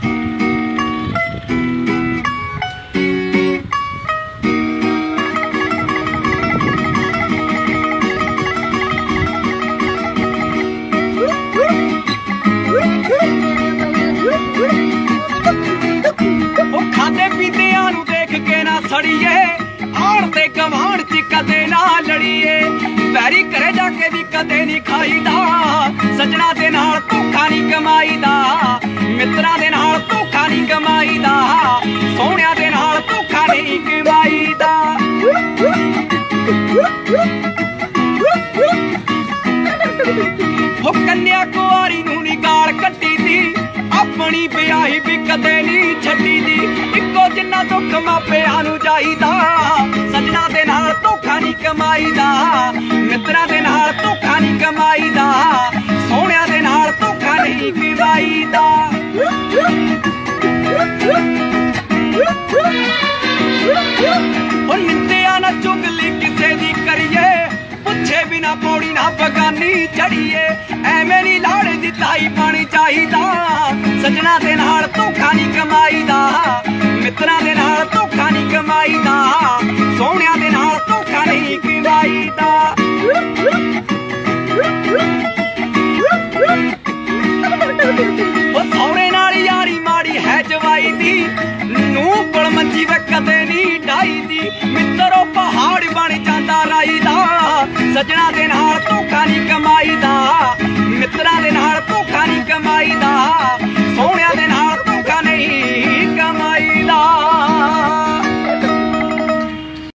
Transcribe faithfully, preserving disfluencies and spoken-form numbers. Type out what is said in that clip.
सड़िए आड़ ते गवाण च कदे ना लड़िए पैरी घरे जाके भी कदे नहीं खाईदा सजना दे नाल धोखा नहीं कमाईदा मित्रां दे नाल धोखा नहीं कमाईदा सोहणियां दे नाल धोखा नहीं कमाईदा हो कन्या कुआरी नूं नी गाल कट्टी दी अपनी ब्याही भी कदे नहीं छड्डी दी इक्को जिन्ना दुख मापिआं नूं जाईदा सजना दे नाल धोखा नहीं कमाईदा मित्रां दे नाल धोखा नहीं कमाईदा सोहणियां दे नाल धोखा नहीं कमाईदा ओ निंदिया ना चुगली किसे दी करिए पुछे बिना पौड़ी ना बगानी चढ़िए एवें नी लाड़े दी ताई पानी चाहिदा सजना दे नाल धोखा नहीं कमाईदा मित्रां दे नाल धोखा नहीं कमाईदा सोहणियां दे नाल धोखा नहीं कमाईदा ओ सौहरे नाल यारी माड़ी है जवाई दी नूं कोल मंजी वे कदे नहीं डाई दी मित्रो पहाड़ बन जांदा राई दा सजना दे नाल धोखा नहीं कमाईदा मित्रां दे नाल